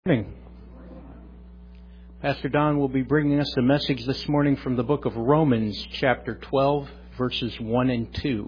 Morning. Pastor Don will be bringing us a message this morning from the book of Romans, chapter 12, verses 1 and 2.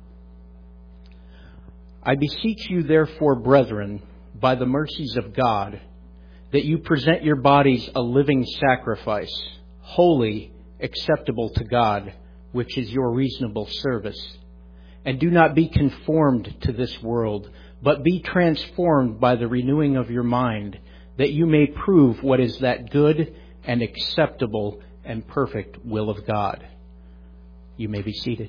I beseech you, therefore, brethren, by the mercies of God, that you present your bodies a living sacrifice, holy, acceptable to God, which is your reasonable service. And do not be conformed to this world, but be transformed by the renewing of your mind, that you may prove what is that good and acceptable and perfect will of God. You may be seated.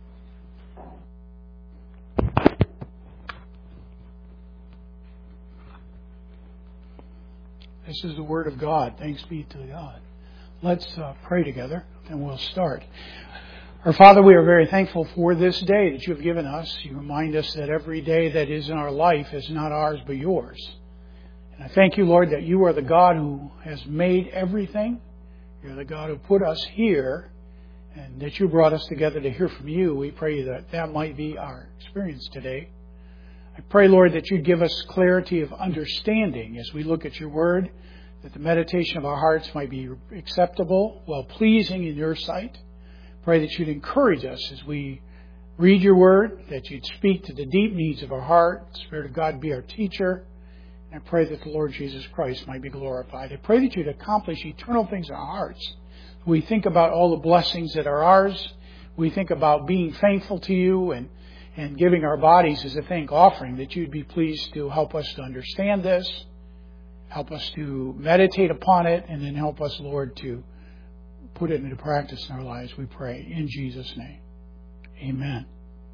This is the Word of God. Thanks be to God. Let's pray together, and we'll start. Our Father, we are very thankful for this day that you have given us. You remind us that every day that is in our life is not ours but yours. I thank you, Lord, that you are the God who has made everything. You're the God who put us here, and that you brought us together to hear from you. We pray that that might be our experience today. I pray, Lord, that you'd give us clarity of understanding as we look at your word, that the meditation of our hearts might be acceptable, well-pleasing in your sight. Pray that you'd encourage us as we read your word, that you'd speak to the deep needs of our heart. The Spirit of God be our teacher. I pray that the Lord Jesus Christ might be glorified. I pray that you'd accomplish eternal things in our hearts. We think about all the blessings that are ours. We think about being thankful to you and giving our bodies as a thank offering, that you'd be pleased to help us to understand this, help us to meditate upon it, and then help us, Lord, to put it into practice in our lives, we pray. In Jesus' name, amen.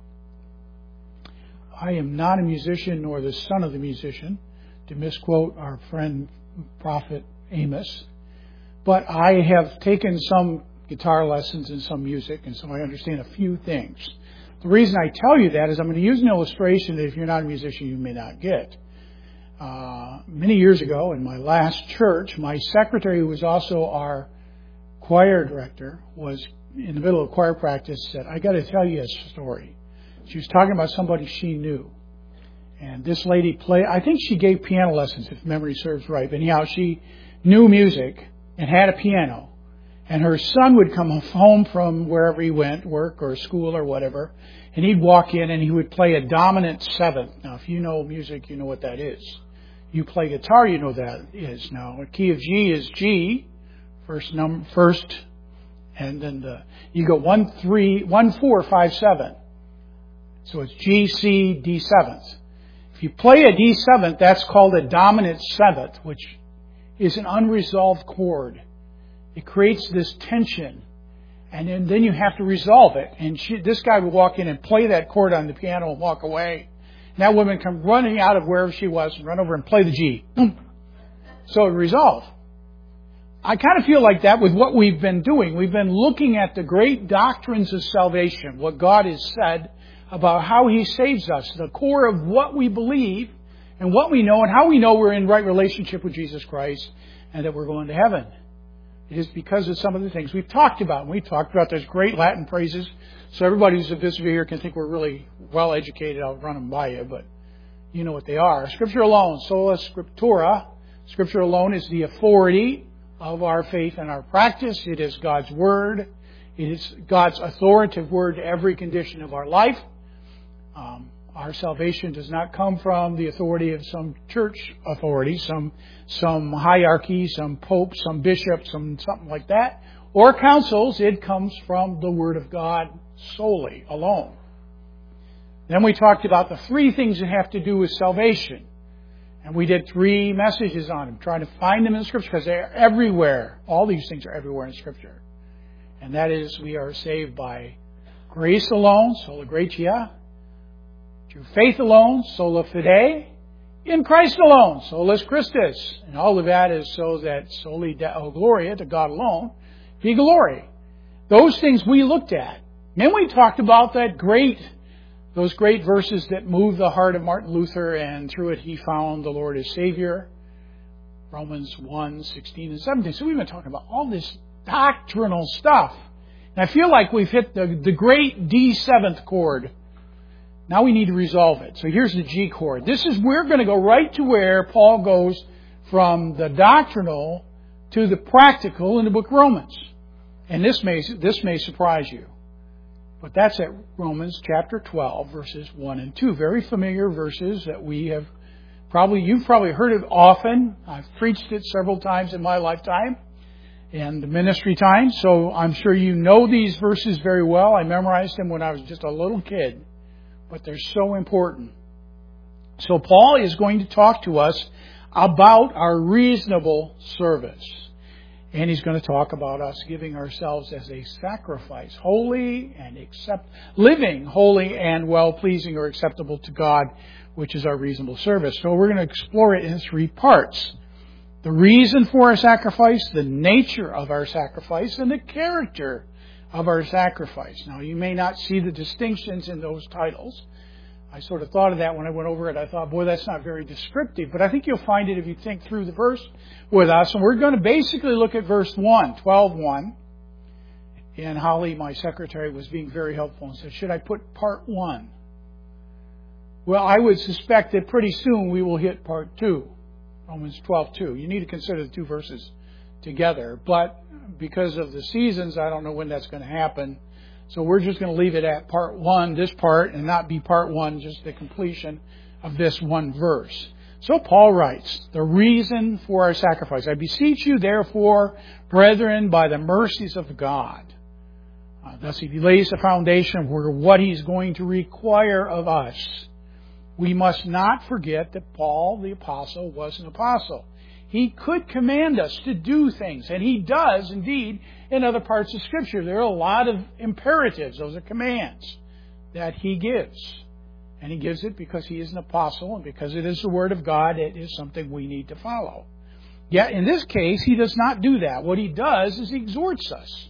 I am not a musician nor the son of the musician, to misquote our friend Prophet Amos. But I have taken some guitar lessons and some music, and so I understand a few things. The reason I tell you that is I'm going to use an illustration that if you're not a musician, you may not get. Many years ago, in my last church, my secretary, who was also our choir director, was in the middle of choir practice, said, I got to tell you a story. She was talking about somebody she knew. And this lady played, I think she gave piano lessons, if memory serves right. But anyhow, she knew music and had a piano. And her son would come home from wherever he went, work or school or whatever, and he'd walk in and he would play a dominant seventh. Now, if you know music, you know what that is. You play guitar, you know what that is. Now, a key of G is G, first, and then you go 1, 3, 1, 4, 5, 7. So it's G, C, D seventh. If you play a D7th, that's called a dominant seventh, which is an unresolved chord. It creates this tension, and then you have to resolve it. And this guy would walk in and play that chord on the piano and walk away. And that woman come running out of wherever she was and run over and play the G. So it resolved. I kind of feel like that with what we've been doing. We've been looking at the great doctrines of salvation, what God has said about how He saves us, the core of what we believe and what we know and how we know we're in right relationship with Jesus Christ and that we're going to heaven. It is because of some of the things we've talked about. And we've talked about those great Latin phrases, so everybody who's a visitor here can think we're really well educated. I'll run them by you, but you know what they are. Scripture alone, sola scriptura. Scripture alone is the authority of our faith and our practice. It is God's Word. It is God's authoritative Word to every condition of our life. Our salvation does not come from the authority of some church authority, some hierarchy, some pope, some bishop, something like that, or councils. It comes from the Word of God solely, alone. Then we talked about the three things that have to do with salvation. And we did 3 messages on them, trying to find them in Scripture, because they're everywhere. All these things are everywhere in Scripture. And that is, we are saved by grace alone, sola gratia, through faith alone, sola fide, in Christ alone, solus Christus. And all of that is so that soli Deo Gloria, to God alone, be glory. Those things we looked at. Then we talked about those great verses that moved the heart of Martin Luther, and through it he found the Lord as Savior. Romans 1, 16 and 17. So we've been talking about all this doctrinal stuff. And I feel like we've hit the great D7th chord. Now we need to resolve it. So here's the G chord. We're going to go right to where Paul goes from the doctrinal to the practical in the book of Romans. And this may surprise you. But that's at Romans chapter 12, verses 1 and 2. Very familiar verses that you've probably heard it often. I've preached it several times in my lifetime and the ministry time. So I'm sure you know these verses very well. I memorized them when I was just a little kid. But they're so important. So Paul is going to talk to us about our reasonable service. And he's going to talk about us giving ourselves as a sacrifice, living holy and well-pleasing or acceptable to God, which is our reasonable service. So we're going to explore it in 3 parts. The reason for our sacrifice, the nature of our sacrifice, and the character of our sacrifice. Now, you may not see the distinctions in those titles. I sort of thought of that when I went over it. I thought, boy, that's not very descriptive. But I think you'll find it if you think through the verse with us. And we're going to basically look at verse 1, 12:1. And Holly, my secretary, was being very helpful and said, should I put part 1? Well, I would suspect that pretty soon we will hit part 2, Romans 12:2. You need to consider the 2 verses together. But because of the seasons, I don't know when that's going to happen. So we're just going to leave it at part 1, this part, and not be part 1, just the completion of this one verse. So Paul writes, the reason for our sacrifice. I beseech you, therefore, brethren, by the mercies of God. Thus he lays the foundation for what he's going to require of us. We must not forget that Paul, the apostle, was an apostle. He could command us to do things, and he does indeed in other parts of Scripture. There are a lot of imperatives, those are commands that he gives. And he gives it because he is an apostle, and because it is the Word of God, it is something we need to follow. Yet in this case, he does not do that. What he does is he exhorts us.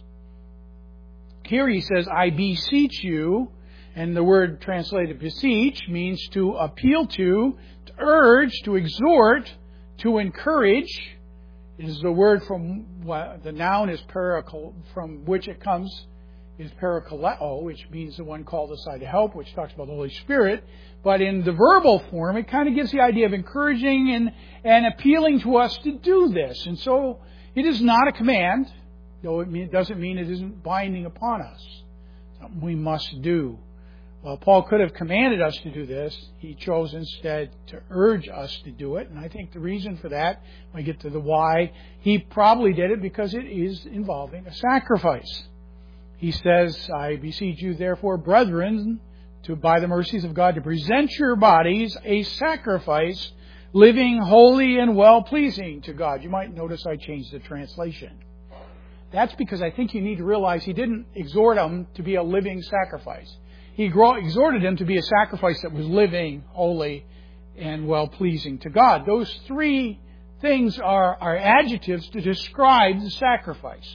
Here he says, I beseech you, and the word translated beseech means to appeal to urge, to exhort, to encourage. Is the word from the noun is from which it comes is parakaleo, which means the one called aside to help, which talks about the Holy Spirit. But in the verbal form, it kind of gives the idea of encouraging and appealing to us to do this. And so it is not a command, though it doesn't mean it isn't binding upon us. Something we must do. Well, Paul could have commanded us to do this. He chose instead to urge us to do it. And I think the reason for that, when we get to the why, he probably did it because it is involving a sacrifice. He says, I beseech you, therefore, brethren, by the mercies of God, to present your bodies a sacrifice, living holy and well-pleasing to God. You might notice I changed the translation. That's because I think you need to realize he didn't exhort them to be a living sacrifice. He exhorted them to be a sacrifice that was living, holy, and well-pleasing to God. Those 3 things are adjectives to describe the sacrifice.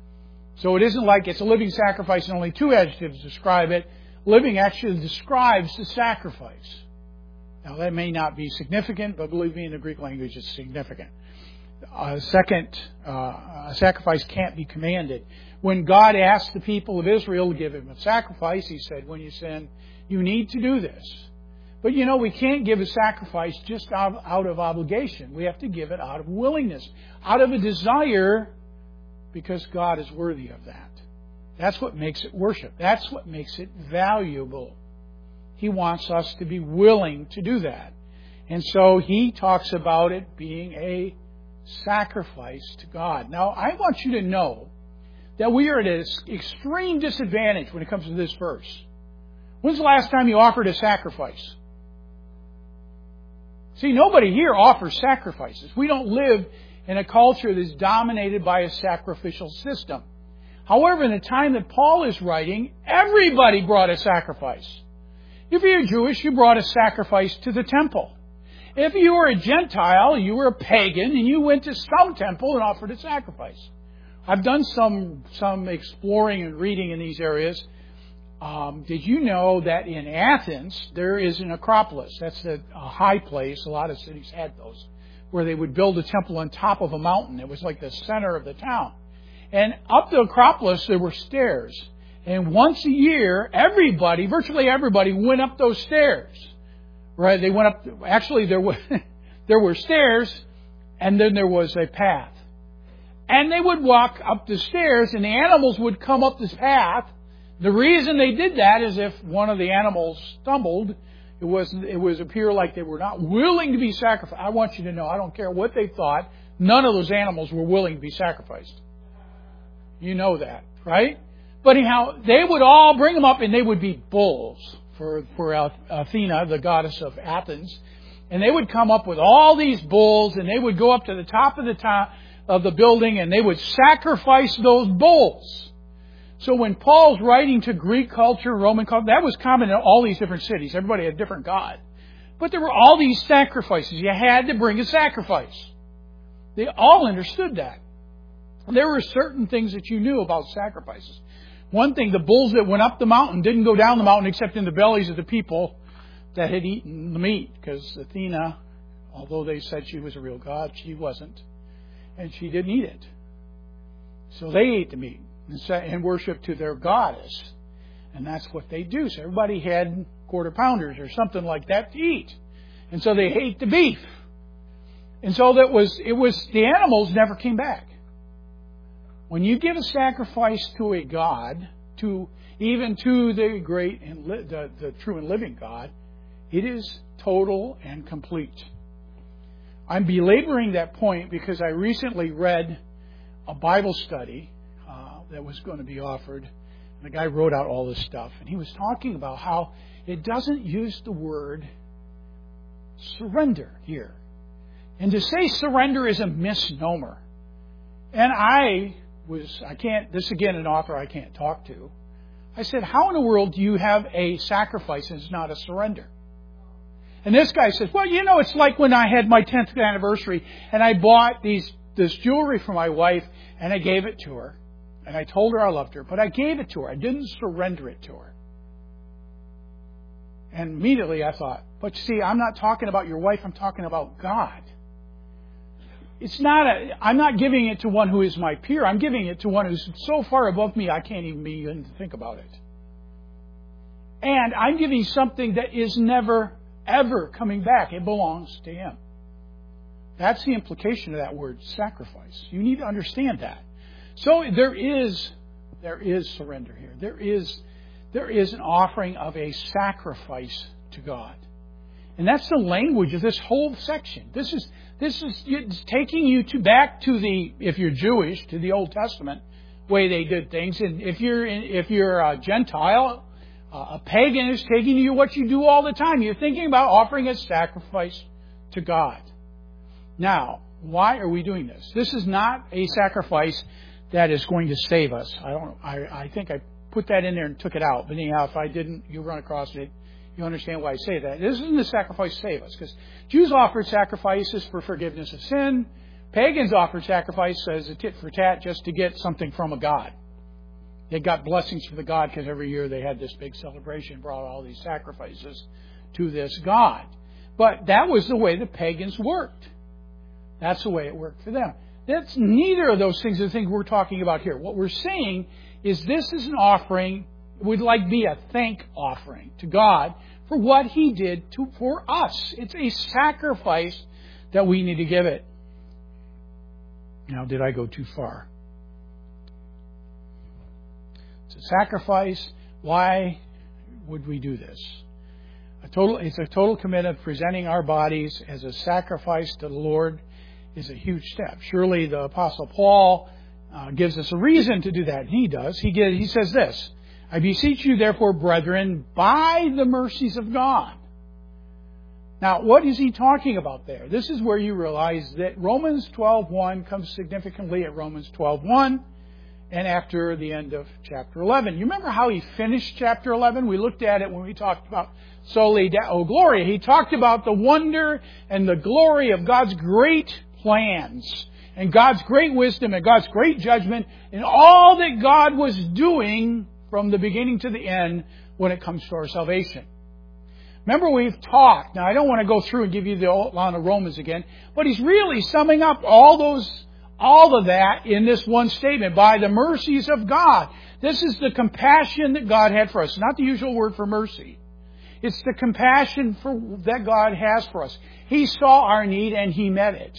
So it isn't like it's a living sacrifice and only 2 adjectives describe it. Living actually describes the sacrifice. Now that may not be significant, but believe me, in the Greek language it's significant. A sacrifice can't be commanded. When God asked the people of Israel to give him a sacrifice, he said, when you sin, you need to do this. But we can't give a sacrifice just out of obligation. We have to give it out of willingness, out of a desire, because God is worthy of that. That's what makes it worship. That's what makes it valuable. He wants us to be willing to do that. And so he talks about it being a sacrifice to God. Now, I want you to know that we are at an extreme disadvantage when it comes to this verse. When's the last time you offered a sacrifice? See, nobody here offers sacrifices. We don't live in a culture that's dominated by a sacrificial system. However, in the time that Paul is writing, everybody brought a sacrifice. If you're Jewish, you brought a sacrifice to the temple. If you were a Gentile, you were a pagan, and you went to some temple and offered a sacrifice. I've done some exploring and reading in these areas. Did you know that in Athens, there is an Acropolis? That's a high place. A lot of cities had those, where they would build a temple on top of a mountain. It was like the center of the town. And up the Acropolis, there were stairs. And once a year, virtually everybody, went up those stairs. Right? They went up. Actually, there were stairs, and then there was a path. And they would walk up the stairs, and the animals would come up this path. The reason they did that is if one of the animals stumbled, it was appear like they were not willing to be sacrificed. I want you to know, I don't care what they thought, none of those animals were willing to be sacrificed. You know that, right? But anyhow, they would all bring them up, and they would be bulls for Athena, the goddess of Athens. And they would come up with all these bulls, and they would go up to the top of the building, and they would sacrifice those bulls. So when Paul's writing to Greek culture, Roman culture, that was common in all these different cities. Everybody had a different god. But there were all these sacrifices. You had to bring a sacrifice. They all understood that. There were certain things that you knew about sacrifices. One thing, the bulls that went up the mountain didn't go down the mountain except in the bellies of the people that had eaten the meat. Because Athena, although they said she was a real god, she wasn't. And she didn't eat it. So they ate the meat and worshiped to their goddess. And that's what they do. So everybody had quarter pounders or something like that to eat. And so they ate the beef. And so the animals never came back. When you give a sacrifice to a God, even to the great and the true and living God, it is total and complete. I'm belaboring that point because I recently read a Bible study that was going to be offered. And the guy wrote out all this stuff. And he was talking about how it doesn't use the word surrender here. And to say surrender is a misnomer. And this again, an author I can't talk to. I said, how in the world do you have a sacrifice and it's not a surrender? And this guy says, well, it's like when I had my 10th anniversary and I bought this jewelry for my wife and I gave it to her. And I told her I loved her, but I gave it to her. I didn't surrender it to her. And immediately I thought, but see, I'm not talking about your wife, I'm talking about God. I'm not giving it to one who is my peer. I'm giving it to one who's so far above me I can't even begin to think about it. And I'm giving something that is never, ever coming back. It belongs to Him. That's the implication of that word, sacrifice. You need to understand that. So there is surrender here. There is an offering of a sacrifice to God. And that's the language of this whole section. This is taking you back to if you're Jewish, to the Old Testament way they did things. And if you're a Gentile, a pagan, is taking you what you do all the time. You're thinking about offering a sacrifice to God. Now, why are we doing this? This is not a sacrifice that is going to save us. I think I put that in there and took it out. But anyhow, if I didn't, you run across it. You understand why I say that. This isn't a sacrifice to save us. Because Jews offered sacrifices for forgiveness of sin. Pagans offered sacrifices as a tit for tat just to get something from a god. They got blessings from the god because every year they had this big celebration, brought all these sacrifices to this god. But that was the way the pagans worked. That's the way it worked for them. That's neither of those things are the things we're talking about here. What we're saying is this is an offering, would be a thank offering to God for what He did for us. It's a sacrifice that we need to give it. Now, did I go too far? It's a sacrifice. Why would we do this? It's a total commitment of presenting our bodies as a sacrifice to the Lord is a huge step. Surely the Apostle Paul gives us a reason to do that. And he does. He says this, I beseech you, therefore, brethren, by the mercies of God. Now, what is he talking about there? This is where you realize that Romans 12:1 comes significantly at Romans 12:1 and after the end of chapter 11. You remember how he finished chapter 11? We looked at it when we talked about Soli Deo Gloria. He talked about the wonder and the glory of God's great plans and God's great wisdom and God's great judgment and all that God was doing from the beginning to the end when it comes to our salvation. Remember, we've talked. Now, I don't want to go through and give you the outline of Romans again, but he's really summing up all of that in this one statement. By the mercies of God. This is the compassion that God had for us. Not the usual word for mercy. It's the compassion that God has for us. He saw our need and He met it.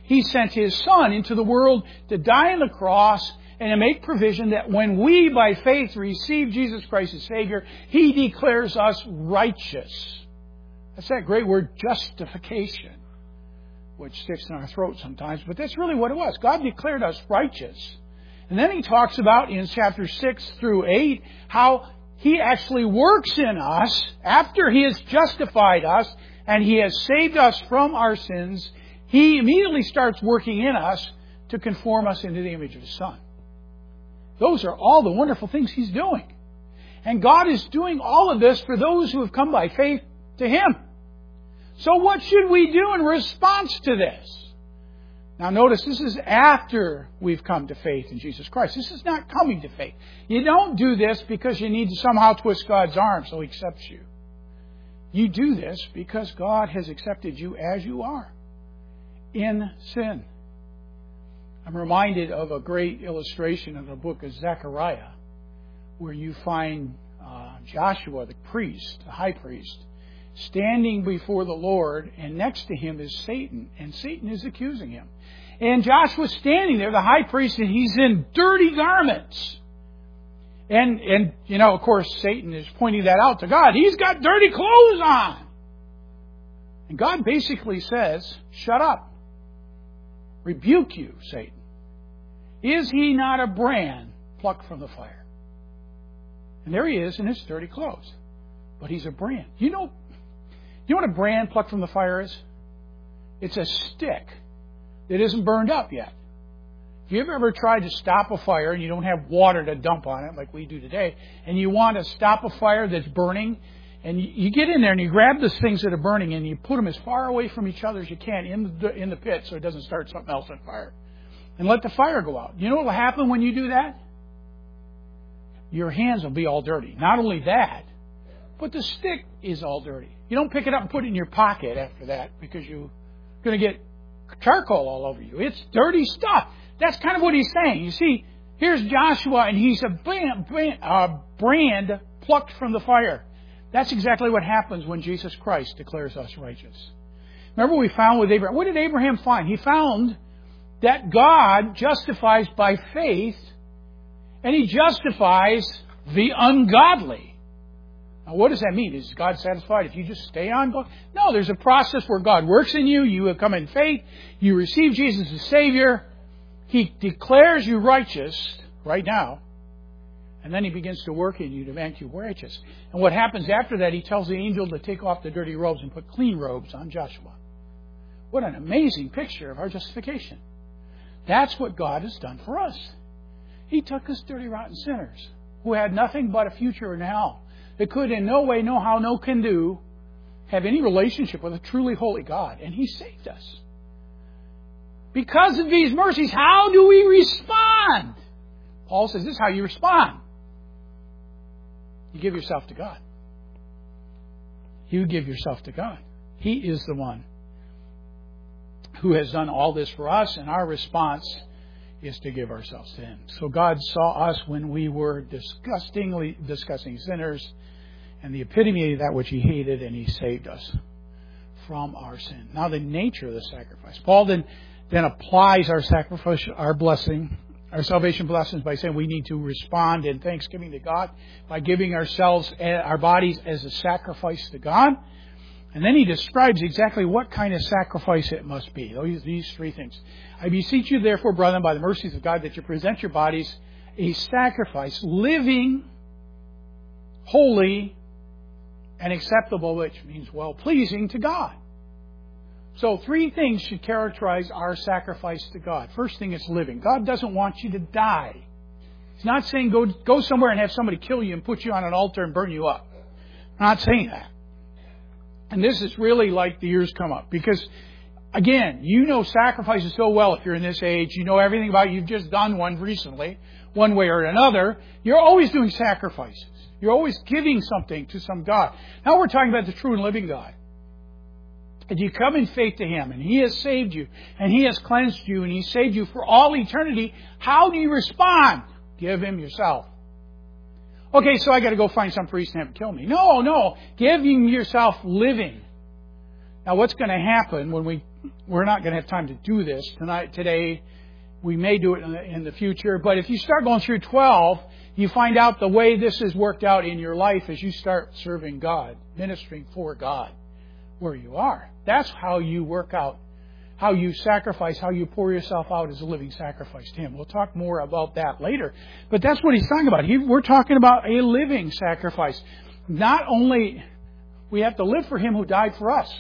He sent His Son into the world to die on the cross and to make provision that when we, by faith, receive Jesus Christ as Savior, He declares us righteous. That's that great word, justification, which sticks in our throat sometimes, but that's really what it was. God declared us righteous. And then He talks about, in chapters 6 through 8, how He actually works in us after He has justified us and He has saved us from our sins. He immediately starts working in us to conform us into the image of His Son. Those are all the wonderful things He's doing. And God is doing all of this for those who have come by faith to Him. So what should we do in response to this? Now notice, this is after we've come to faith in Jesus Christ. This is not coming to faith. You don't do this because you need to somehow twist God's arm so He accepts you. You do this because God has accepted you as you are, in sin. I'm reminded of a great illustration in the book of Zechariah, where you find Joshua, the priest, the high priest, standing before the Lord, and next to him is Satan, and Satan is accusing him. And Joshua's standing there, the high priest, and he's in dirty garments. And of course, Satan is pointing that out to God. He's got dirty clothes on. And God basically says, shut up. Rebuke you, Satan. Is he not a brand plucked from the fire? And there he is in his dirty clothes. But he's a brand. You know what a brand plucked from the fire is? It's a stick that isn't burned up yet. If you've ever tried to stop a fire and you don't have water to dump on it like we do today, and you want to stop a fire that's burning, and you get in there and you grab the things that are burning and you put them as far away from each other as you can in the pit so it doesn't start something else on fire. And let the fire go out. You know what will happen when you do that? Your hands will be all dirty. Not only that, but the stick is all dirty. You don't pick it up and put it in your pocket after that because you're going to get charcoal all over you. It's dirty stuff. That's kind of what he's saying. You see, here's Joshua, and he's a brand plucked from the fire. That's exactly what happens when Jesus Christ declares us righteous. Remember we found with Abraham. What did Abraham find? He found that God justifies by faith, and He justifies the ungodly. Now, what does that mean? Is God satisfied if you just stay on God? No, there's a process where God works in you. You have come in faith. You receive Jesus as Savior. He declares you righteous right now. And then He begins to work in you to make you righteous. And what happens after that, He tells the angel to take off the dirty robes and put clean robes on Joshua. What an amazing picture of our justification. That's what God has done for us. He took us dirty, rotten sinners who had nothing but a future in hell. They could in no way, no how, no can do have any relationship with a truly holy God. And He saved us. Because of these mercies, how do we respond? Paul says this is how you respond. You give yourself to God. You give yourself to God. He is the one who has done all this for us, and our response is to give ourselves to Him. So God saw us when we were disgusting sinners, and the epitome of that which He hated, and He saved us from our sin. Now the nature of the sacrifice. Paul then applies our sacrifice, our blessing, our salvation blessings by saying we need to respond in thanksgiving to God by giving ourselves, our bodies as a sacrifice to God. And then he describes exactly what kind of sacrifice it must be. These three things. I beseech you, therefore, brethren, by the mercies of God, that you present your bodies a sacrifice, living, holy, and acceptable, which means well-pleasing to God. So three things should characterize our sacrifice to God. First thing is living. God doesn't want you to die. He's not saying go somewhere and have somebody kill you and put you on an altar and burn you up. I'm not saying that. And this is really like the years come up. Because, again, you know sacrifices so well if you're in this age. You know everything about it. You've just done one recently, one way or another. You're always doing sacrifices. You're always giving something to some God. Now we're talking about the true and living God. And you come in faith to Him, and He has saved you, and He has cleansed you, and He saved you for all eternity. How do you respond? Give Him yourself. Okay, so I got to go find some priest and have him kill me. No. Give Him yourself living. Now, what's going to happen when we we're not going to have time to do this today. We may do it in the future. But if you start going through 12, you find out the way this has worked out in your life as you start serving God, ministering for God, where you are. That's how you work out, how you sacrifice, how you pour yourself out as a living sacrifice to Him. We'll talk more about that later. But that's what he's talking about. We're talking about a living sacrifice. Not only we have to live for Him who died for us.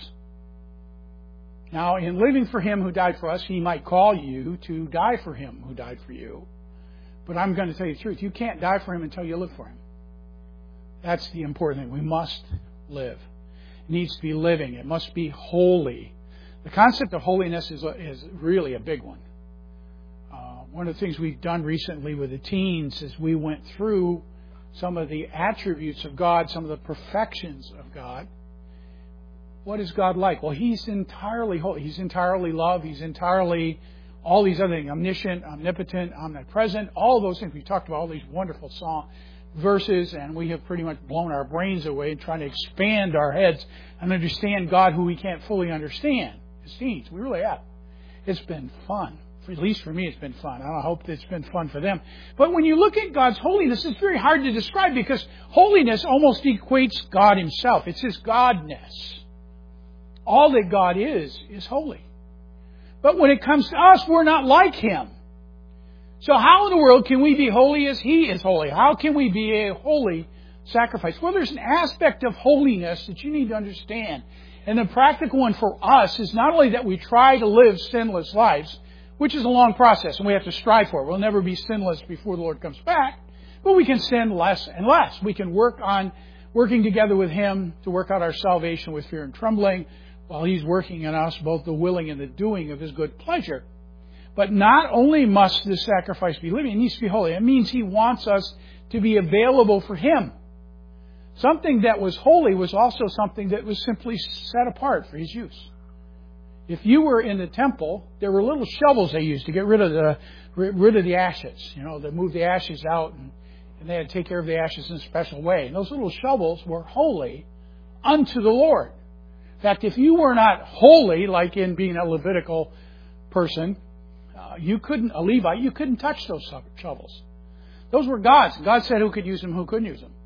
Now, in living for Him who died for us, He might call you to die for Him who died for you. But I'm going to tell you the truth. You can't die for Him until you live for Him. That's the important thing. We must live. It needs to be living. It must be holy. The concept of holiness is really a big one. One of the things we've done recently with the teens is we went through some of the attributes of God, some of the perfections of God. What is God like? Well, He's entirely holy. He's entirely love. He's entirely all these other things. Omniscient, omnipotent, omnipresent. All those things. We talked about all these wonderful verses, and we have pretty much blown our brains away trying to expand our heads and understand God who we can't fully understand as teens. We really have. It's been fun. At least for me, it's been fun. I hope it's been fun for them. But when you look at God's holiness, it's very hard to describe because holiness almost equates God Himself. It's His Godness. All that God is holy. But when it comes to us, we're not like Him. So how in the world can we be holy as He is holy? How can we be a holy sacrifice? Well, there's an aspect of holiness that you need to understand. And the practical one for us is not only that we try to live sinless lives, which is a long process and we have to strive for it. We'll never be sinless before the Lord comes back, but we can sin less and less. We can work on working together with Him to work out our salvation with fear and trembling, while He's working in us both the willing and the doing of His good pleasure. But not only must this sacrifice be living, it needs to be holy. It means He wants us to be available for Him. Something that was holy was also something that was simply set apart for His use. If you were in the temple, there were little shovels they used to get rid of the ashes. They moved the ashes out, and they had to take care of the ashes in a special way. And those little shovels were holy unto the Lord. In fact, if you were not holy, like in being a Levitical person, a Levite, you couldn't touch those shovels. Those were God's. God said who could use them, who couldn't use them.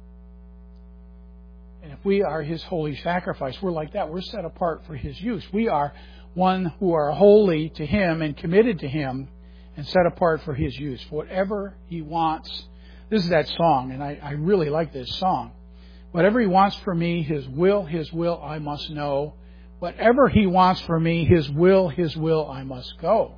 And if we are His holy sacrifice, we're like that. We're set apart for His use. We are one who are holy to Him and committed to Him and set apart for His use. For whatever He wants. This is that song, and I really like this song. Whatever He wants for me, His will, I must know. Whatever He wants for me, His will, I must go.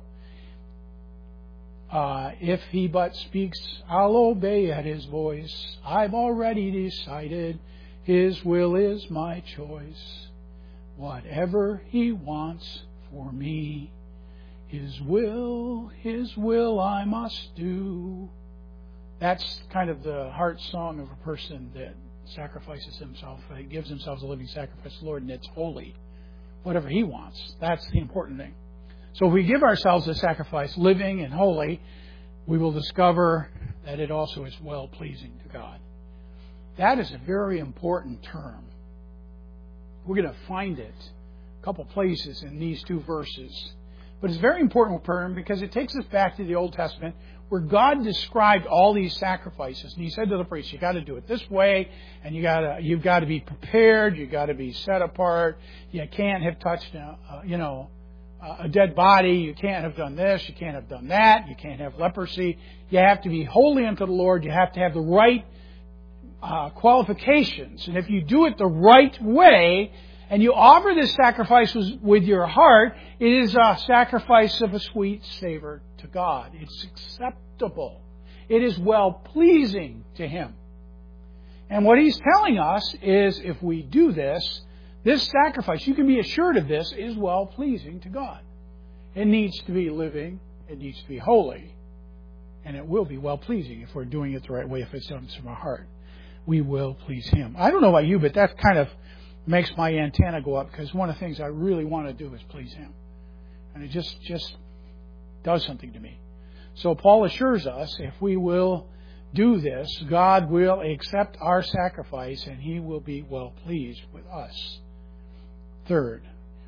If He but speaks, I'll obey at His voice. I've already decided His will is my choice. Whatever He wants for me, His will, I must do. That's kind of the heart song of a person that sacrifices himself, gives himself as a living sacrifice to the Lord, and it's holy. Whatever He wants. That's the important thing. So if we give ourselves a sacrifice, living and holy, we will discover that it also is well-pleasing to God. That is a very important term. We're going to find it a couple places in these two verses. But it's a very important term because it takes us back to the Old Testament where God described all these sacrifices. And He said to the priest, you got to do it this way, and you've got to be prepared, you've got to be set apart. You can't have touched a dead body, you can't have done this, you can't have done that, you can't have leprosy. You have to be holy unto the Lord, you have to have the right qualifications. And if you do it the right way, and you offer this sacrifice with your heart, it is a sacrifice of a sweet savor to God. It's acceptable. It is well-pleasing to Him. And what He's telling us is if we do this sacrifice, you can be assured of this, is well-pleasing to God. It needs to be living. It needs to be holy. And it will be well-pleasing if we're doing it the right way, if it's done from our heart. We will please Him. I don't know about you, but that kind of makes my antenna go up because one of the things I really want to do is please Him. And it just does something to me. So Paul assures us if we will do this, God will accept our sacrifice and He will be well pleased with us. Third,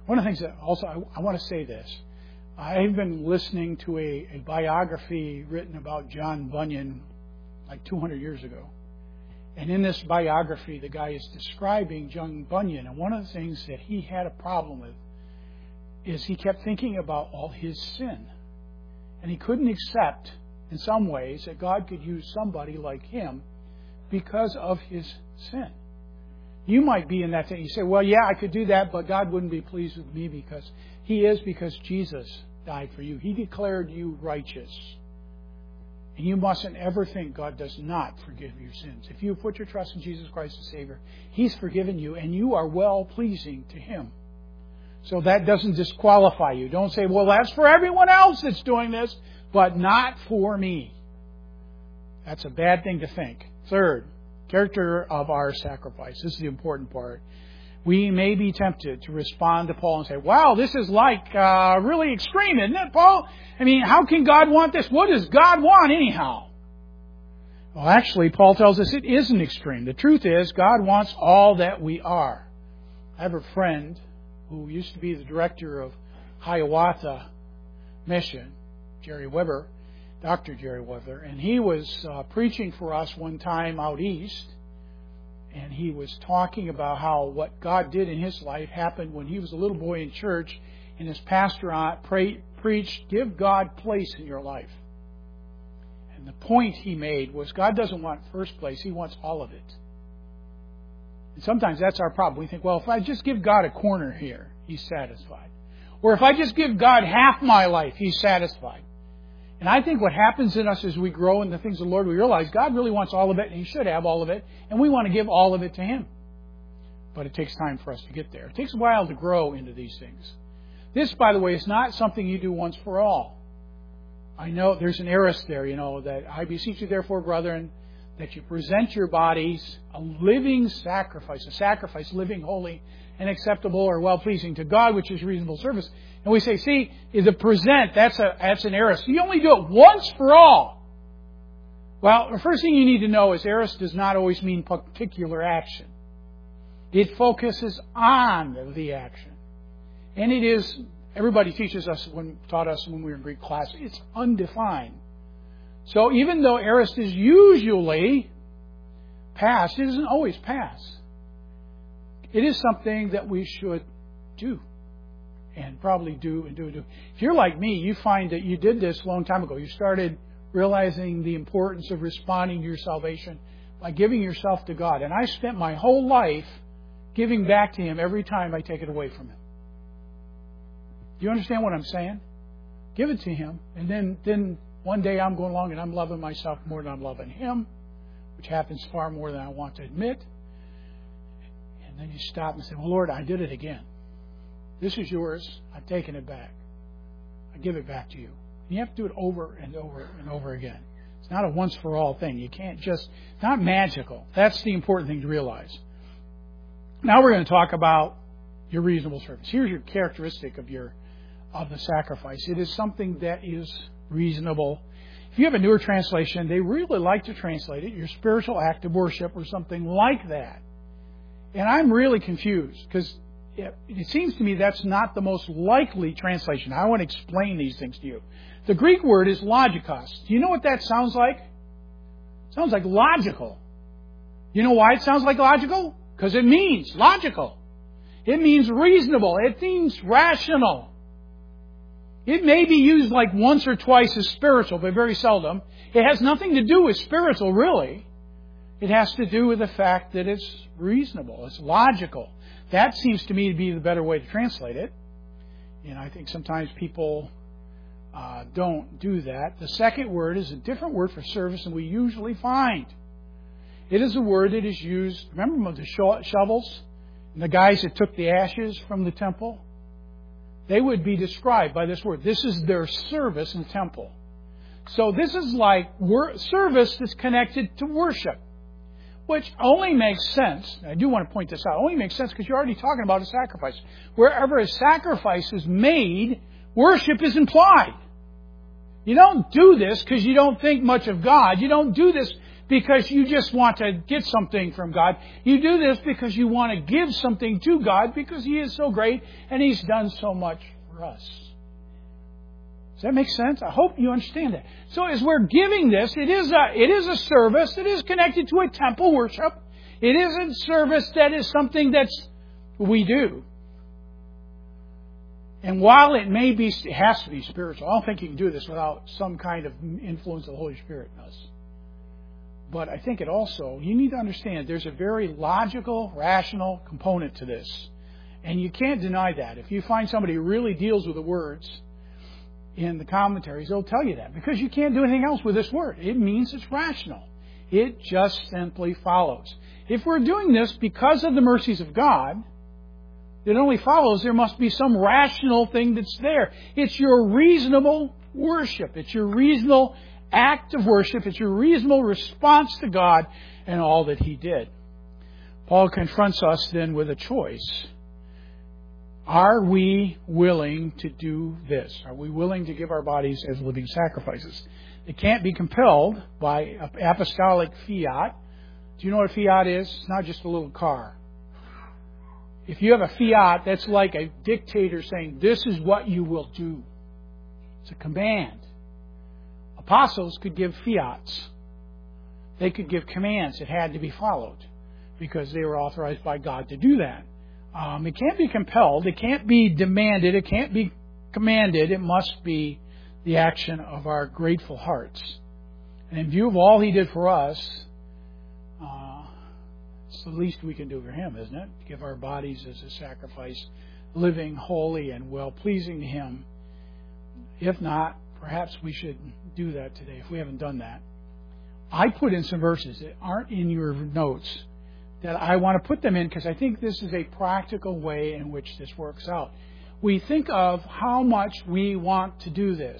One of the things that also I want to say this. I've been listening to a biography written about John Bunyan like 200 years ago. And in this biography, the guy is describing John Bunyan. And one of the things that he had a problem with is he kept thinking about all his sin. And he couldn't accept, in some ways, that God could use somebody like him because of his sin. You might be in that thing. You say, well, yeah, I could do that, but God wouldn't be pleased with me because Jesus died for you. He declared you righteous. And you mustn't ever think God does not forgive your sins. If you put your trust in Jesus Christ as Savior, He's forgiven you, and you are well-pleasing to Him. So that doesn't disqualify you. Don't say, well, that's for everyone else that's doing this, but not for me. That's a bad thing to think. Third, character of our sacrifice. This is the important part. We may be tempted to respond to Paul and say, wow, this is like really extreme, isn't it, Paul? I mean, how can God want this? What does God want anyhow? Well, actually, Paul tells us it isn't extreme. The truth is, God wants all that we are. I have a friend who used to be the director of Hiawatha Mission, Jerry Weber, Dr. Jerry Weber, and he was preaching for us one time out east. And he was talking about how what God did in his life happened when he was a little boy in church, and his pastor preached, give God place in your life. And the point he made was God doesn't want first place, He wants all of it. And sometimes that's our problem. We think, well, if I just give God a corner here, He's satisfied. Or if I just give God half my life, He's satisfied. And I think what happens in us as we grow in the things of the Lord, we realize God really wants all of it, and He should have all of it, and we want to give all of it to Him. But it takes time for us to get there. It takes a while to grow into these things. This, by the way, is not something you do once for all. I know there's an aorist there, that I beseech you therefore, brethren, that you present your bodies a living sacrifice, living holy and acceptable or well-pleasing to God, which is reasonable service. And we say, see, the present, that's an aorist. You only do it once for all. Well, the first thing you need to know is aorist does not always mean particular action. It focuses on the action. And it is, everybody taught us when we were in Greek class, it's undefined. So even though aorist is usually past, it isn't always past. It is something that we should do. And probably do. If you're like me, you find that you did this a long time ago. You started realizing the importance of responding to your salvation by giving yourself to God. And I spent my whole life giving back to Him every time I take it away from Him. Do you understand what I'm saying? Give it to Him. And then one day I'm going along and I'm loving myself more than I'm loving Him, which happens far more than I want to admit. And then you stop and say, well, Lord, I did it again. This is yours. I've taken it back. I give it back to you. And you have to do it over and over and over again. It's not a once-for-all thing. You can't it's not magical. That's the important thing to realize. Now we're going to talk about your reasonable service. Here's your characteristic of the sacrifice. It is something that is reasonable. If you have a newer translation, they really like to translate it, your spiritual act of worship or something like that. And I'm really confused because it seems to me that's not the most likely translation. I want to explain these things to you. The Greek word is logikos. Do you know what that sounds like? It sounds like logical. You know why it sounds like logical? Because it means logical. It means reasonable. It means rational. It may be used like once or twice as spiritual, but very seldom. It has nothing to do with spiritual, really. It has to do with the fact that it's reasonable. It's logical. That seems to me to be the better way to translate it. And I think sometimes people don't do that. The second word is a different word for service than we usually find. It is a word that is used, remember the shovels? And the guys that took the ashes from the temple? They would be described by this word. This is their service in the temple. So this is like service that's connected to worship. Which only makes sense, I do want to point this out, only makes sense because you're already talking about a sacrifice. Wherever a sacrifice is made, worship is implied. You don't do this because you don't think much of God. You don't do this because you just want to get something from God. You do this because you want to give something to God because He is so great and He's done so much for us. Does that make sense? I hope you understand that. So as we're giving this, it is a service. It is connected to a temple worship. It isn't service that is something that's we do. And while it has to be spiritual, I don't think you can do this without some kind of influence of the Holy Spirit in us. But I think you need to understand there's a very logical, rational component to this. And you can't deny that. If you find somebody who really deals with the words in the commentaries, they'll tell you that. Because you can't do anything else with this word. It means it's rational. It just simply follows. If we're doing this because of the mercies of God, it only follows there must be some rational thing that's there. It's your reasonable worship. It's your reasonable act of worship. It's your reasonable response to God and all that He did. Paul confronts us then with a choice. Are we willing to do this? Are we willing to give our bodies as living sacrifices? It can't be compelled by apostolic fiat. Do you know what a fiat is? It's not just a little car. If you have a fiat, that's like a dictator saying, this is what you will do. It's a command. Apostles could give fiats. They could give commands that had to be followed because they were authorized by God to do that. It can't be compelled. It can't be demanded. It can't be commanded. It must be the action of our grateful hearts. And in view of all He did for us, it's the least we can do for Him, isn't it? Give our bodies as a sacrifice, living, holy, and well-pleasing to Him. If not, perhaps we should do that today if we haven't done that. I put in some verses that aren't in your notes that I want to put them in because I think this is a practical way in which this works out. We think of how much we want to do this.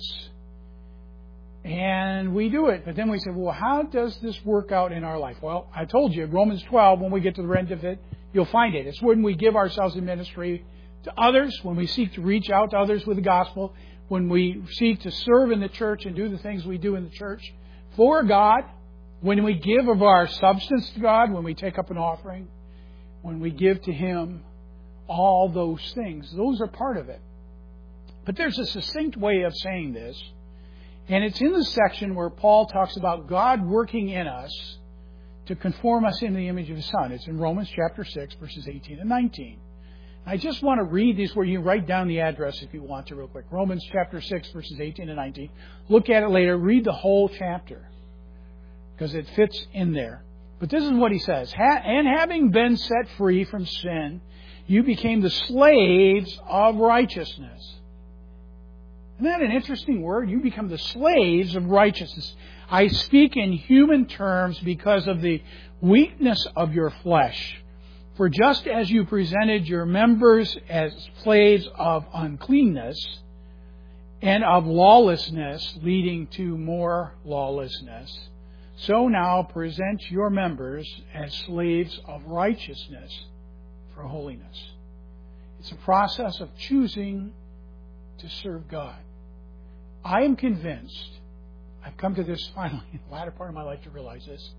And we do it. But then we say, well, how does this work out in our life? Well, I told you, Romans 12, when we get to the end of it, you'll find it. It's when we give ourselves in ministry to others, when we seek to reach out to others with the gospel, when we seek to serve in the church and do the things we do in the church for God, when we give of our substance to God, when we take up an offering, when we give to Him, all those things. Those are part of it. But there's a succinct way of saying this. And it's in the section where Paul talks about God working in us to conform us into the image of His Son. It's in Romans chapter 6, verses 18 and 19. I just want to read these where you write down the address if you want to real quick. Romans chapter 6, verses 18 and 19. Look at it later. Read the whole chapter because it fits in there. But this is what he says. And having been set free from sin, you became the slaves of righteousness. Isn't that an interesting word? You become the slaves of righteousness. I speak in human terms because of the weakness of your flesh. For just as you presented your members as slaves of uncleanness and of lawlessness leading to more lawlessness, so now present your members as slaves of righteousness for holiness. It's a process of choosing to serve God. I am convinced, I've come to this finally in the latter part of my life to realize this,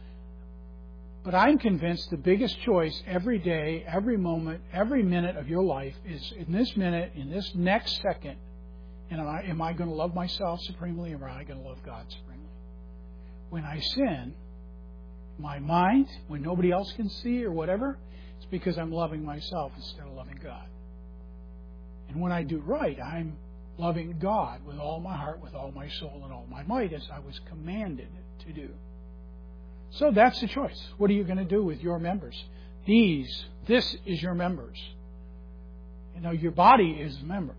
but I'm convinced the biggest choice every day, every moment, every minute of your life is in this minute, in this next second, and am I going to love myself supremely or am I going to love God supremely? When I sin, my mind, when nobody else can see or whatever, it's because I'm loving myself instead of loving God. And when I do right, I'm loving God with all my heart, with all my soul, and all my might, as I was commanded to do. So that's the choice. What are you going to do with your members? This is your members. You know, your body is members.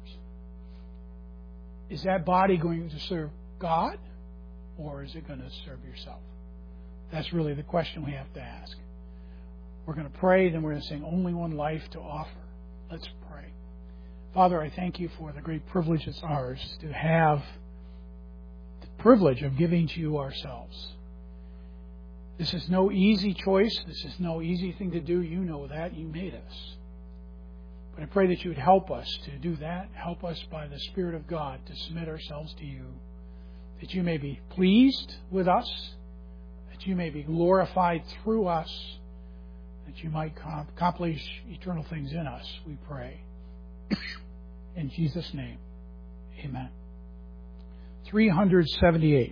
Is that body going to serve God, or is it going to serve yourself? That's really the question we have to ask. We're going to pray, then we're going to sing Only One Life to Offer. Let's pray. Father, I thank You for the great privilege it's ours to have the privilege of giving to You ourselves. This is no easy choice. This is no easy thing to do. You know that. You made us. But I pray that You would help us to do that. Help us by the Spirit of God to submit ourselves to You. That You may be pleased with us. That that you may be glorified through us, that you might accomplish eternal things in us, we pray. In Jesus' name, amen. 378.